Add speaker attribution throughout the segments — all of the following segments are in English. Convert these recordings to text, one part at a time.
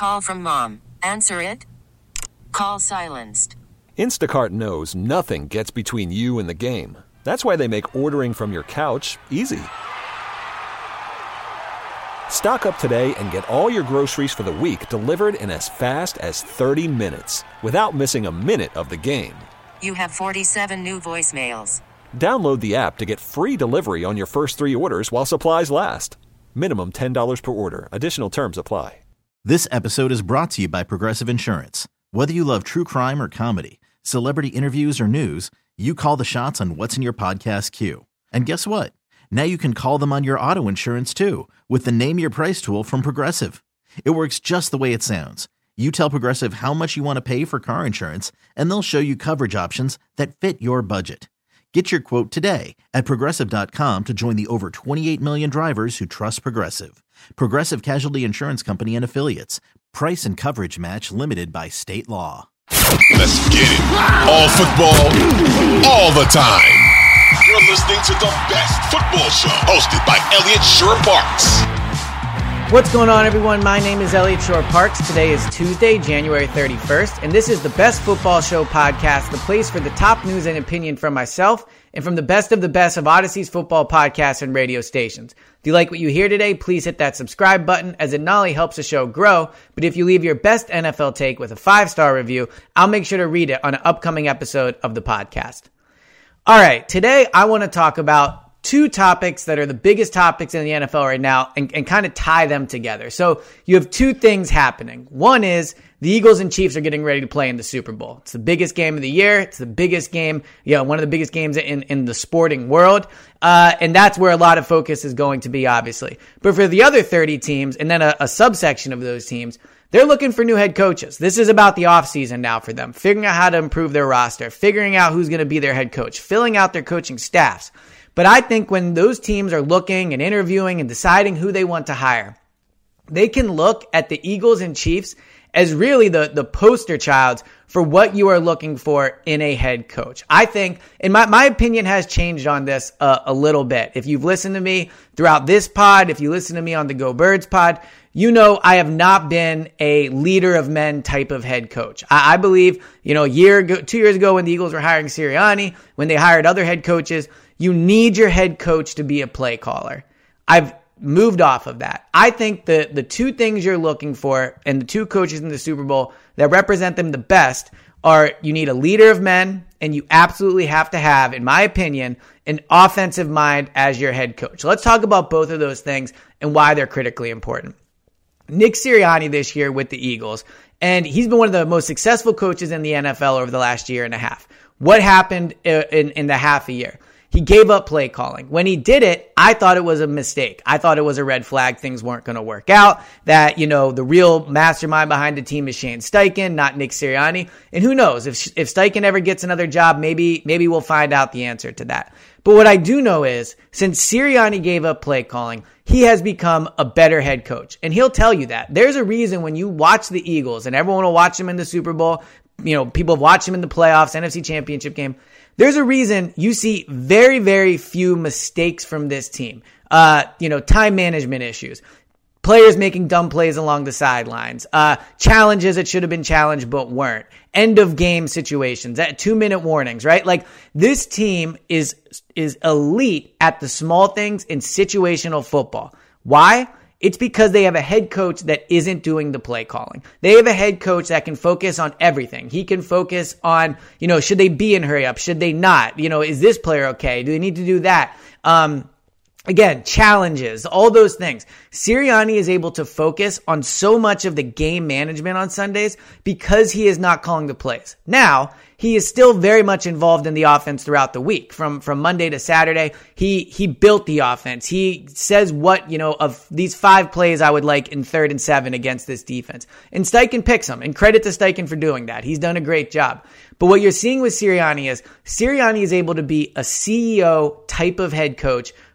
Speaker 1: Call from mom. Answer it. Call silenced.
Speaker 2: Instacart knows nothing gets between you and the game. That's why they make ordering from your couch easy. Stock up today and get all your groceries for the week delivered in as fast as 30 minutes without missing a minute of the game.
Speaker 1: You have 47 new voicemails.
Speaker 2: Download the app to get free delivery on your first 3 orders while supplies last. Minimum $10 per order. Additional terms apply.
Speaker 3: This episode is brought to you by Progressive Insurance. Whether you love true crime or comedy, celebrity interviews or news, you call the shots on what's in your podcast queue. And guess what? Now you can call them on your auto insurance too with the Name Your Price tool from Progressive. It works just the way it sounds. You tell Progressive how much you want to pay for car insurance, and they'll show you coverage options that fit your budget. Get your quote today at Progressive.com to join the over 28 million drivers who trust Progressive. Progressive Casualty Insurance Company and Affiliates. Price and coverage match limited by state law.
Speaker 4: Let's get it. All football, all the time. You're listening to the best football show hosted by Elliot Shore-Parks.
Speaker 5: What's going on, everyone? My name is Elliot Shore-Parks. Today is Tuesday, January 31st, and this is the Best Football Show podcast, the place for the top news and opinion from myself and from the best of Odyssey's football podcasts and radio stations. If you like what you hear today, please hit that subscribe button, as it not only helps the show grow, but if you leave your best NFL take with a 5-star review, I'll make sure to read it on an upcoming episode of the podcast. All right, today I want to talk about 2 topics that are the biggest topics in the NFL right now and kind of tie them together. So you have 2 things happening. One is the Eagles and Chiefs are getting ready to play in the Super Bowl. It's the biggest game of the year. It's the biggest game, one of the biggest games in the sporting world. And that's where a lot of focus is going to be, obviously. But for the other 30 teams, and then a subsection of those teams, they're looking for new head coaches. This is about the offseason now for them, figuring out how to improve their roster, figuring out who's going to be their head coach, filling out their coaching staffs. But I think when those teams are looking and interviewing and deciding who they want to hire, they can look at the Eagles and Chiefs as really the poster child for what you are looking for in a head coach. I think, and my opinion has changed on this a little bit. If you've listened to me throughout this pod, if you listen to me on the Go Birds pod, you know I have not been a leader of men type of head coach. I believe, 2 years ago when the Eagles were hiring Sirianni, when they hired other head coaches, you need your head coach to be a play caller. I've moved off of that. I think the 2 things you're looking for and the 2 coaches in the Super Bowl that represent them the best are you need a leader of men, and you absolutely have to have, in my opinion, an offensive mind as your head coach. Let's talk about both of those things and why they're critically important. Nick Sirianni this year with the Eagles, and he's been one of the most successful coaches in the NFL over the last year and a half. What happened in the half a year? He gave up play calling. When he did it, I thought it was a mistake. I thought it was a red flag. Things weren't going to work out. That, the real mastermind behind the team is Shane Steichen, not Nick Sirianni. And who knows, if Steichen ever gets another job, maybe we'll find out the answer to that. But what I do know is, since Sirianni gave up play calling, he has become a better head coach. And he'll tell you that. There's a reason when you watch the Eagles, and everyone will watch them in the Super Bowl, people have watched them in the playoffs, NFC Championship game, there's a reason you see very, very few mistakes from this team. Time management issues, players making dumb plays along the sidelines, challenges that should have been challenged but weren't, end of game situations, 2-minute warnings, right? Like, this team is elite at the small things in situational football. Why? It's because they have a head coach that isn't doing the play calling. They have a head coach that can focus on everything. He can focus on, should they be in hurry up? Should they not? Is this player okay? Do they need to do that? Again, challenges, all those things. Sirianni is able to focus on so much of the game management on Sundays because he is not calling the plays. Now, he is still very much involved in the offense throughout the week. From Monday to Saturday, he built the offense. He says what, of these 5 plays I would like in 3rd and 7 against this defense. And Steichen picks them, and credit to Steichen for doing that. He's done a great job. But what you're seeing with Sirianni is able to be a CEO type of head coach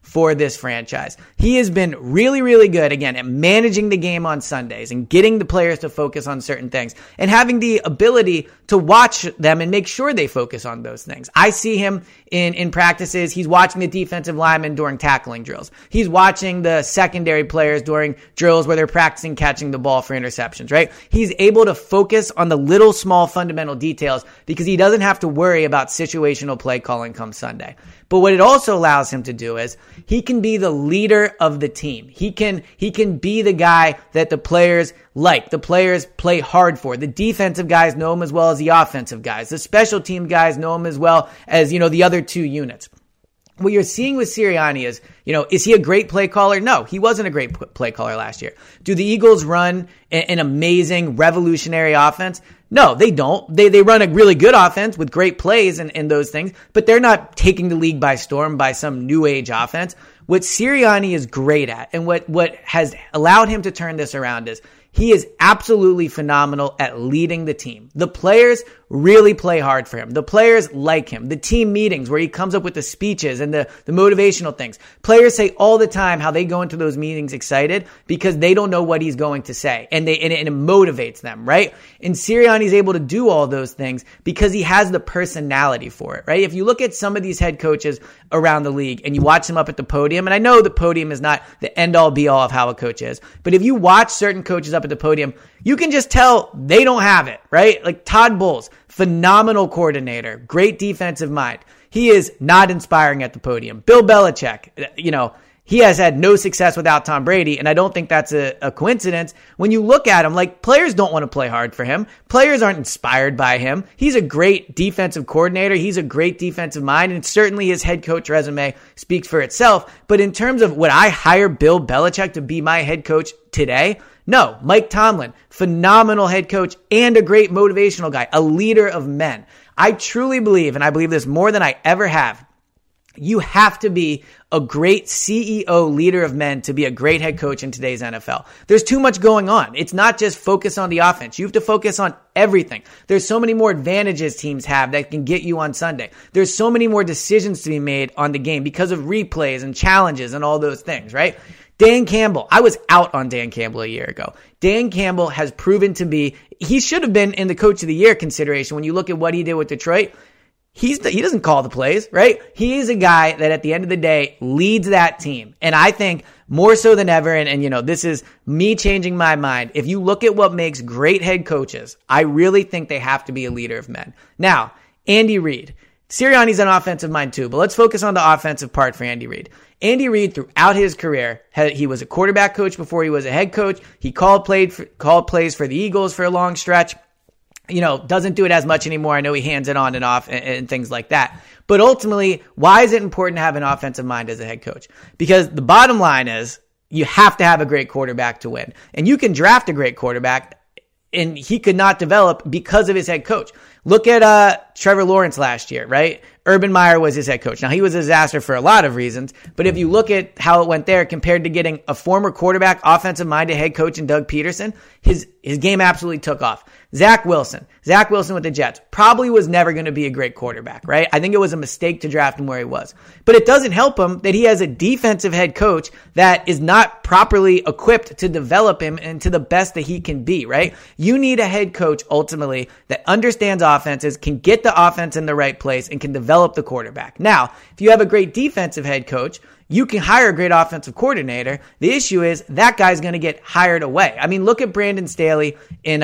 Speaker 5: for this franchise. He has been really, really good, again, at managing the game on Sundays and getting the players to focus on certain things and having the ability to watch them and make sure they focus on those things. I see him in practices. He's watching the defensive linemen during tackling drills. He's watching the secondary players during drills where they're practicing catching the ball for interceptions, right? He's able to focus on the little small fundamental details because he doesn't have to worry about situational play calling come Sunday. But what it also allows him to do is he can be the leader of the team. He can be the guy that the players like, the players play hard for. The defensive guys know him as well as the offensive guys. The special team guys know him as well as, the other two units. What you're seeing with Sirianni is, is he a great play caller? No, he wasn't a great play caller last year. Do the Eagles run an amazing, revolutionary offense? No, they don't. They run a really good offense with great plays and those things, but they're not taking the league by storm by some new age offense. What Sirianni is great at and what has allowed him to turn this around is he is absolutely phenomenal at leading the team. The players really play hard for him. The players like him. The team meetings where he comes up with the speeches and the motivational things. Players say all the time how they go into those meetings excited because they don't know what he's going to say. And it motivates them, right? And Sirianni's able to do all those things because he has the personality for it, right? If you look at some of these head coaches around the league and you watch them up at the podium, and I know the podium is not the end-all be-all of how a coach is, but if you watch certain coaches up at the podium, you can just tell they don't have it, right? Like Todd Bowles, phenomenal coordinator, great defensive mind. He is not inspiring at the podium. Bill Belichick, he has had no success without Tom Brady, and I don't think that's a coincidence. When you look at him, like, players don't want to play hard for him. Players aren't inspired by him. He's a great defensive coordinator. He's a great defensive mind, and certainly his head coach resume speaks for itself. But in terms of would I hire Bill Belichick to be my head coach today? No. Mike Tomlin, phenomenal head coach and a great motivational guy, a leader of men. I truly believe, and I believe this more than I ever have, you have to be a great CEO, leader of men, to be a great head coach in today's NFL. There's too much going on. It's not just focus on the offense. You have to focus on everything. There's so many more advantages teams have that can get you on Sunday. There's so many more decisions to be made on the game because of replays and challenges and all those things, right? Dan Campbell. I was out on Dan Campbell a year ago. Dan Campbell has proven to be, he should have been in the coach of the year consideration when you look at what he did with Detroit. He doesn't call the plays, right? He is a guy that at the end of the day leads that team. And I think more so than ever, and this is me changing my mind. If you look at what makes great head coaches, I really think they have to be a leader of men. Now, Andy Reid. Sirianni's an offensive mind too, but let's focus on the offensive part for Andy Reid. Andy Reid, throughout his career, he was a quarterback coach before he was a head coach. He called plays for the Eagles for a long stretch. Doesn't do it as much anymore. I know he hands it on and off and things like that. But ultimately, why is it important to have an offensive mind as a head coach? Because the bottom line is you have to have a great quarterback to win. And you can draft a great quarterback, and he could not develop because of his head coach. Look at Trevor Lawrence last year, right? Urban Meyer was his head coach. Now, he was a disaster for a lot of reasons, but if you look at how it went there compared to getting a former quarterback, offensive-minded head coach in Doug Peterson, his game absolutely took off. Zach Wilson with the Jets probably was never going to be a great quarterback, right? I think it was a mistake to draft him where he was. But it doesn't help him that he has a defensive head coach that is not properly equipped to develop him into the best that he can be, right? You need a head coach ultimately that understands offenses, can get the offense in the right place, and can develop the quarterback. Now, if you have a great defensive head coach, you can hire a great offensive coordinator. The issue is that guy's going to get hired away. I mean, look at Brandon Staley in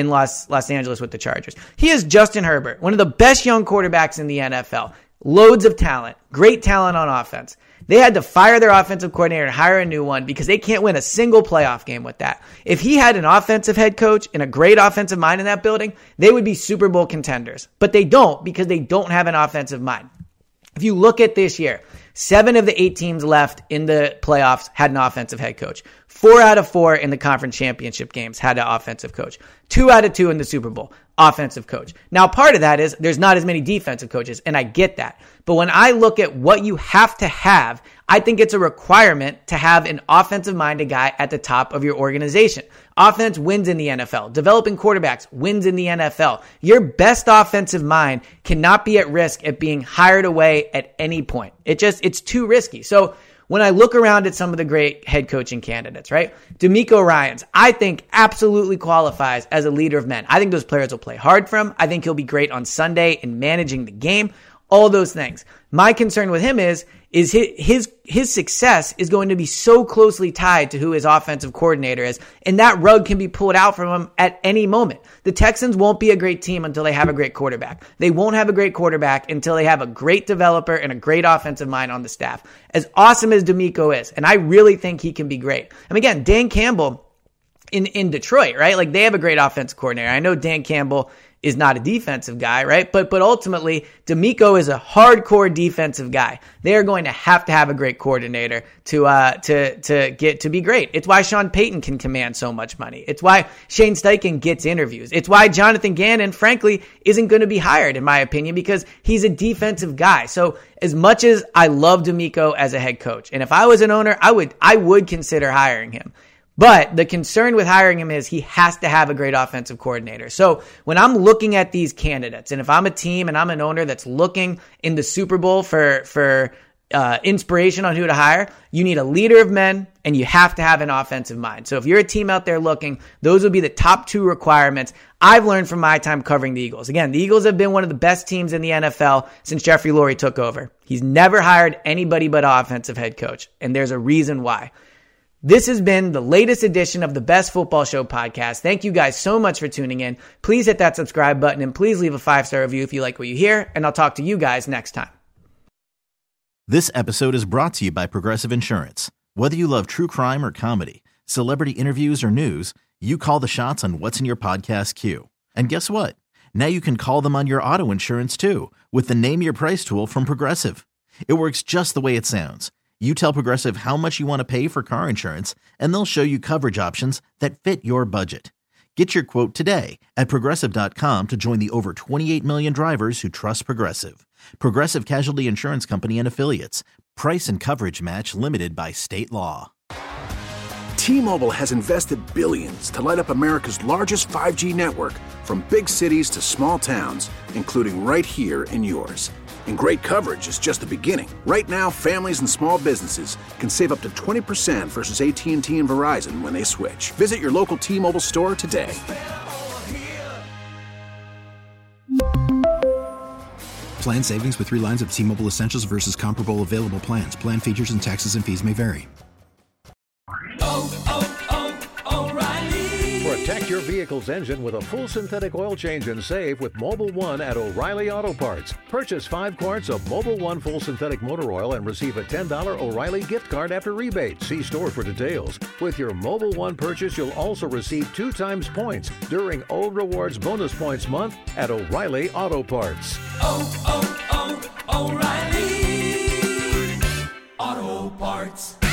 Speaker 5: Los Angeles with the Chargers. He is Justin Herbert, one of the best young quarterbacks in the NFL. Loads of talent, great talent on offense. They had to fire their offensive coordinator and hire a new one because they can't win a single playoff game with that. If he had an offensive head coach and a great offensive mind in that building, they would be Super Bowl contenders. But they don't because they don't have an offensive mind. If you look at this year, 7 of the 8 teams left in the playoffs had an offensive head coach. 4 out of 4 in the conference championship games had an offensive coach. 2 out of 2 in the Super Bowl, offensive coach. Now, part of that is there's not as many defensive coaches, and I get that. But when I look at what you have to have, I think it's a requirement to have an offensive-minded guy at the top of your organization. Offense wins in the NFL. Developing quarterbacks wins in the NFL. Your best offensive mind cannot be at risk at being hired away at any point. It's too risky. So when I look around at some of the great head coaching candidates, right? DeMeco Ryans, I think absolutely qualifies as a leader of men. I think those players will play hard for him. I think he'll be great on Sunday in managing the game. All those things. My concern with him is his success is going to be so closely tied to who his offensive coordinator is, and that rug can be pulled out from him at any moment. The Texans won't be a great team until they have a great quarterback. They won't have a great quarterback until they have a great developer and a great offensive mind on the staff. As awesome as DeMeco is, and I really think he can be great. And again, Dan Campbell in Detroit, right? Like, they have a great offensive coordinator. I know Dan Campbell is not a defensive guy, right? But ultimately, DeMeco is a hardcore defensive guy. They are going to have a great coordinator to get to be great. It's why Sean Payton can command so much money. It's why Shane Steichen gets interviews. It's why Jonathan Gannon, frankly, isn't going to be hired, in my opinion, because he's a defensive guy. So as much as I love DeMeco as a head coach, and if I was an owner, I would consider hiring him. But the concern with hiring him is he has to have a great offensive coordinator. So when I'm looking at these candidates, and if I'm a team and I'm an owner that's looking in the Super Bowl for inspiration on who to hire, you need a leader of men and you have to have an offensive mind. So if you're a team out there looking, those would be the top 2 requirements I've learned from my time covering the Eagles. Again, the Eagles have been one of the best teams in the NFL since Jeffrey Lurie took over. He's never hired anybody but an offensive head coach, and there's a reason why. This has been the latest edition of the Best Football Show podcast. Thank you guys so much for tuning in. Please hit that subscribe button and please leave a 5-star review if you like what you hear, and I'll talk to you guys next time.
Speaker 3: This episode is brought to you by Progressive Insurance. Whether you love true crime or comedy, celebrity interviews or news, you call the shots on what's in your podcast queue. And guess what? Now you can call them on your auto insurance too with the Name Your Price tool from Progressive. It works just the way it sounds. You tell Progressive how much you want to pay for car insurance, and they'll show you coverage options that fit your budget. Get your quote today at Progressive.com to join the over 28 million drivers who trust Progressive. Progressive Casualty Insurance Company and Affiliates. Price and coverage match limited by state law.
Speaker 6: T-Mobile has invested billions to light up America's largest 5G network, from big cities to small towns, including right here in yours. And great coverage is just the beginning. Right now, families and small businesses can save up to 20% versus AT&T and Verizon when they switch. Visit your local T-Mobile store today.
Speaker 7: Plan savings with 3 lines of T-Mobile Essentials versus comparable available plans. Plan features and taxes and fees may vary.
Speaker 8: Protect your vehicle's engine with a full synthetic oil change and save with Mobil 1 at O'Reilly Auto Parts. Purchase 5 quarts of Mobil 1 full synthetic motor oil and receive a $10 O'Reilly gift card after rebate. See store for details. With your Mobil 1 purchase, you'll also receive 2 times points during O Rewards Bonus Points Month at O'Reilly Auto Parts.
Speaker 9: O'Reilly Auto Parts.